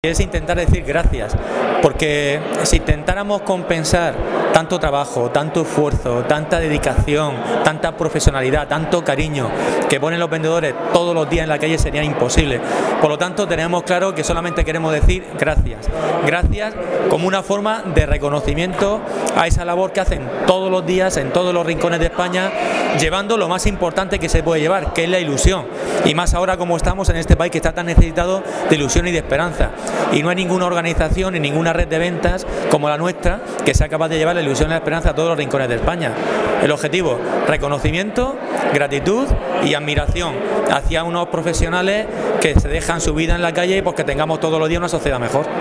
Es intentar decir gracias, porque si intentáramos compensar tanto trabajo, tanto esfuerzo, tanta dedicación, tanta profesionalidad, tanto cariño que ponen los vendedores todos los días en la calle, sería imposible. Por lo tanto, tenemos claro que solamente queremos decir gracias. Gracias como una forma de reconocimiento a esa labor que hacen todos los días en todos los rincones de España, llevando lo más importante que se puede llevar, que es la ilusión. Y más ahora como estamos en este país que está tan necesitado de ilusión y de esperanza. Y no hay ninguna organización ni ninguna red de ventas como la nuestra que sea capaz de llevar la ilusión y la esperanza a todos los rincones de España. El objetivo, reconocimiento, gratitud y admiración hacia unos profesionales que se dejan su vida en la calle y pues que tengamos todos los días una sociedad mejor.